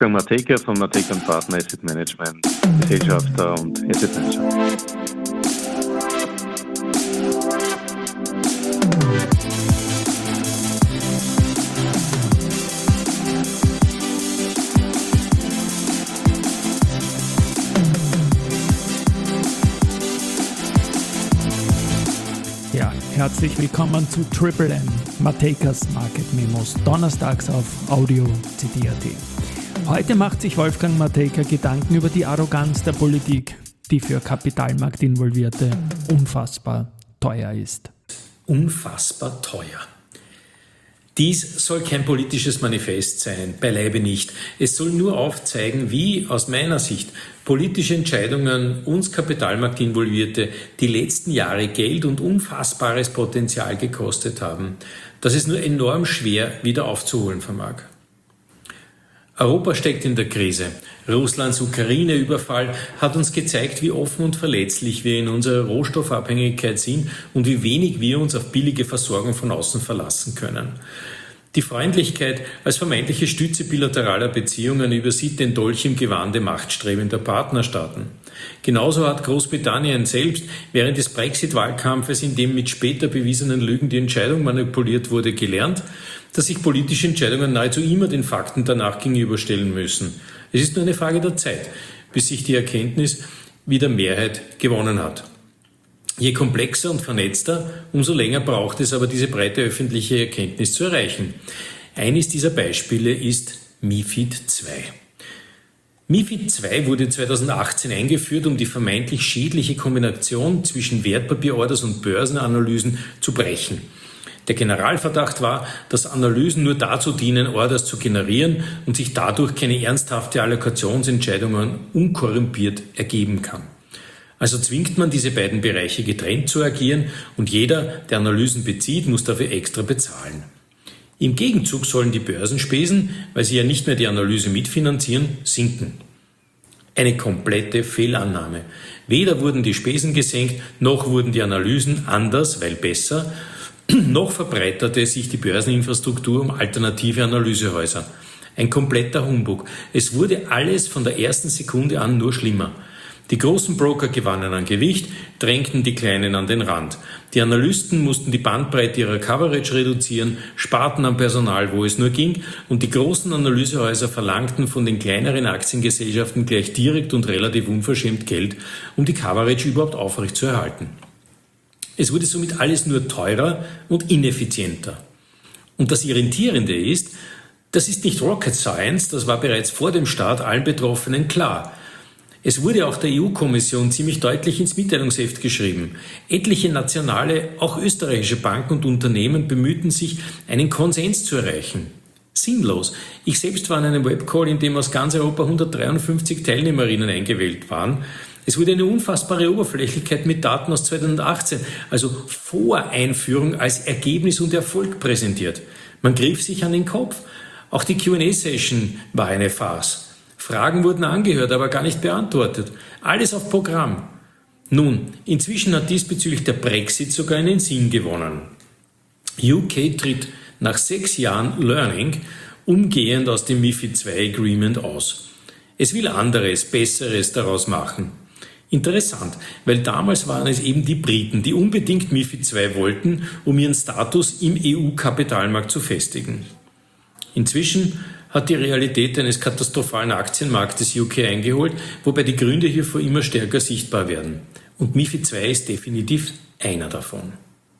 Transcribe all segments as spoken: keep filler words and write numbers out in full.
Wolfgang Matejka von Matejka und Partner Asset Management, Gesellschafter und Asset Manager. Ja, herzlich willkommen zu Triple M, Matejkas Market Memos, donnerstags auf Audio C D A T. Heute macht sich Wolfgang Matejka Gedanken über die Arroganz der Politik, die für Kapitalmarktinvolvierte unfassbar teuer ist. Unfassbar teuer. Dies soll kein politisches Manifest sein, beileibe nicht. Es soll nur aufzeigen, wie aus meiner Sicht politische Entscheidungen uns Kapitalmarktinvolvierte die letzten Jahre Geld und unfassbares Potenzial gekostet haben, das es nur enorm schwer wieder aufzuholen vermag. Europa steckt in der Krise. Russlands Ukraine-Überfall hat uns gezeigt, wie offen und verletzlich wir in unserer Rohstoffabhängigkeit sind und wie wenig wir uns auf billige Versorgung von außen verlassen können. Die Freundlichkeit als vermeintliche Stütze bilateraler Beziehungen übersieht den Dolch im Gewande machtstrebender Partnerstaaten. Genauso hat Großbritannien selbst während des Brexit-Wahlkampfes, in dem mit später bewiesenen Lügen die Entscheidung manipuliert wurde, gelernt, dass sich politische Entscheidungen nahezu immer den Fakten danach gegenüberstellen müssen. Es ist nur eine Frage der Zeit, bis sich die Erkenntnis wieder Mehrheit gewonnen hat. Je komplexer und vernetzter, umso länger braucht es aber, diese breite öffentliche Erkenntnis zu erreichen. Eines dieser Beispiele ist MiFID zwei. MiFID zwei wurde zweitausendachtzehn eingeführt, um die vermeintlich schädliche Kombination zwischen Wertpapierorders und Börsenanalysen zu brechen. Der Generalverdacht war, dass Analysen nur dazu dienen, Orders zu generieren und sich dadurch keine ernsthafte Allokationsentscheidungen unkorrumpiert ergeben kann. Also zwingt man diese beiden Bereiche getrennt zu agieren und jeder, der Analysen bezieht, muss dafür extra bezahlen. Im Gegenzug sollen die Börsenspesen, weil sie ja nicht mehr die Analyse mitfinanzieren, sinken. Eine komplette Fehlannahme. Weder wurden die Spesen gesenkt, noch wurden die Analysen anders, weil besser, noch verbreiterte sich die Börseninfrastruktur um alternative Analysehäuser. Ein kompletter Humbug. Es wurde alles von der ersten Sekunde an nur schlimmer. Die großen Broker gewannen an Gewicht, drängten die kleinen an den Rand. Die Analysten mussten die Bandbreite ihrer Coverage reduzieren, sparten am Personal, wo es nur ging, und die großen Analysehäuser verlangten von den kleineren Aktiengesellschaften gleich direkt und relativ unverschämt Geld, um die Coverage überhaupt aufrechtzuerhalten. Es wurde somit alles nur teurer und ineffizienter. Und das Irritierende ist, das ist nicht Rocket Science, das war bereits vor dem Start allen Betroffenen klar. Es wurde auch der E U-Kommission ziemlich deutlich ins Mitteilungsheft geschrieben. Etliche nationale, auch österreichische Banken und Unternehmen bemühten sich, einen Konsens zu erreichen. Sinnlos. Ich selbst war in einem Webcall, in dem aus ganz Europa hundertdreiundfünfzig Teilnehmerinnen eingewählt waren. Es wurde eine unfassbare Oberflächlichkeit mit Daten aus zweitausendachtzehn, also vor Einführung, als Ergebnis und Erfolg präsentiert. Man griff sich an den Kopf. Auch die Q and A-Session war eine Farce. Fragen wurden angehört, aber gar nicht beantwortet. Alles auf Programm. Nun, inzwischen hat diesbezüglich der Brexit sogar einen Sinn gewonnen. U K tritt nach sechs Jahren Learning umgehend aus dem MiFID zwei Agreement aus. Es will anderes, Besseres daraus machen. Interessant, weil damals waren es eben die Briten, die unbedingt MiFID zwei wollten, um ihren Status im E U-Kapitalmarkt zu festigen. Inzwischen hat die Realität eines katastrophalen Aktienmarktes U K eingeholt, wobei die Gründe hierfür immer stärker sichtbar werden. Und MiFID zwei ist definitiv einer davon.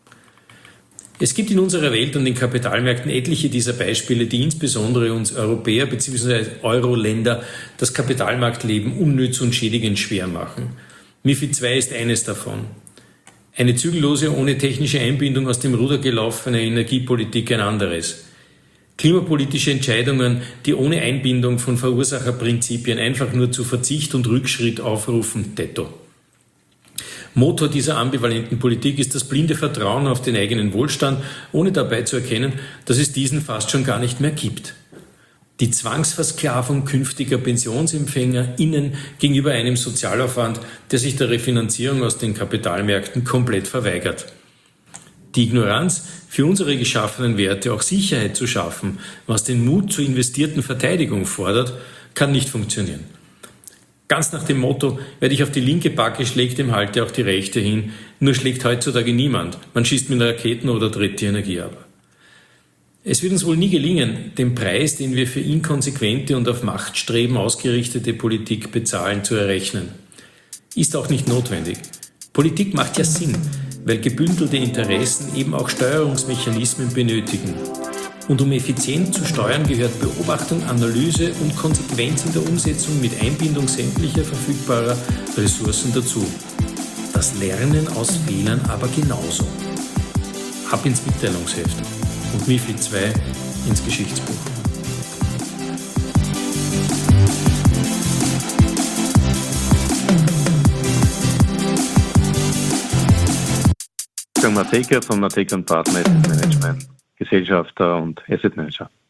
Es gibt in unserer Welt und den Kapitalmärkten etliche dieser Beispiele, die insbesondere uns Europäer bzw. Euro-Länder das Kapitalmarktleben unnütz und schädigend schwer machen. MiFID zwei ist eines davon. Eine zügellose, ohne technische Einbindung aus dem Ruder gelaufene Energiepolitik ein anderes. Klimapolitische Entscheidungen, die ohne Einbindung von Verursacherprinzipien einfach nur zu Verzicht und Rückschritt aufrufen, detto. Motor dieser ambivalenten Politik ist das blinde Vertrauen auf den eigenen Wohlstand, ohne dabei zu erkennen, dass es diesen fast schon gar nicht mehr gibt. Die Zwangsversklavung künftiger PensionsempfängerInnen gegenüber einem Sozialaufwand, der sich der Refinanzierung aus den Kapitalmärkten komplett verweigert. Die Ignoranz, für unsere geschaffenen Werte auch Sicherheit zu schaffen, was den Mut zur investierten Verteidigung fordert, kann nicht funktionieren. Ganz nach dem Motto, wer dich auf die linke Backe schlägt, dem halte auch die rechte hin. Nur schlägt heutzutage niemand. Man schießt mit Raketen oder dreht die Energie ab. Es wird uns wohl nie gelingen, den Preis, den wir für inkonsequente und auf Machtstreben ausgerichtete Politik bezahlen, zu errechnen. Ist auch nicht notwendig. Politik macht ja Sinn, weil gebündelte Interessen eben auch Steuerungsmechanismen benötigen. Und um effizient zu steuern, gehört Beobachtung, Analyse und Konsequenz in der Umsetzung mit Einbindung sämtlicher verfügbarer Ressourcen dazu. Das Lernen aus Fehlern aber genauso. Ab ins Mitteilungsheft und M I F I D zwei ins Geschichtsbuch. Wolfgang Matejka von Matejka und Partner Asset Management, Gesellschafter und Asset Manager.